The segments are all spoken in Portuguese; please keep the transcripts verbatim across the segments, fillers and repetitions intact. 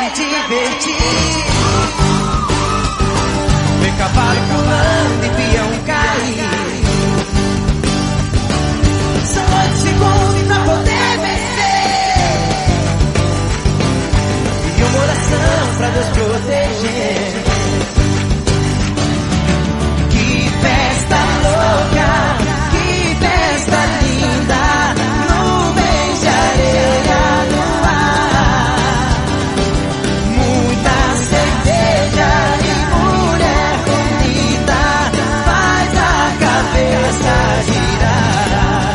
se divertir. Ver cavalo pulando e peão cair. São oito segundos pra poder vencer. E uma oração pra Deus proteger. Que festa louca, que festa linda, nuvens de areia no ar. Muita cerveja e mulher bonita faz a cabeça girar.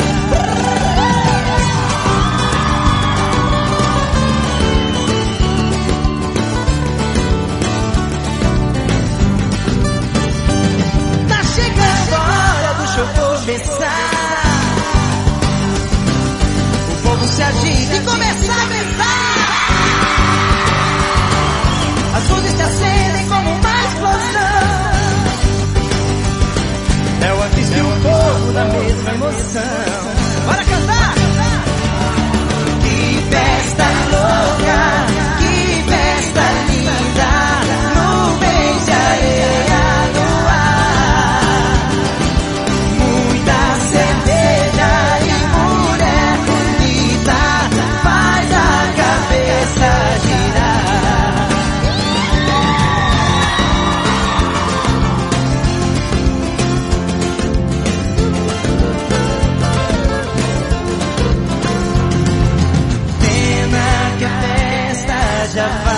Tá chegando a hora do show começar. O povo se agita e começa a gritar. As luzes se acendem como uma explosão. É o artista e o povo na mesma emoção. Bora cantar! Que festa louca, que festa linda, nuvens de areia no ar. Muita cerveja e mulher bonita faz a cabeça girar. Pena que a festa já vai.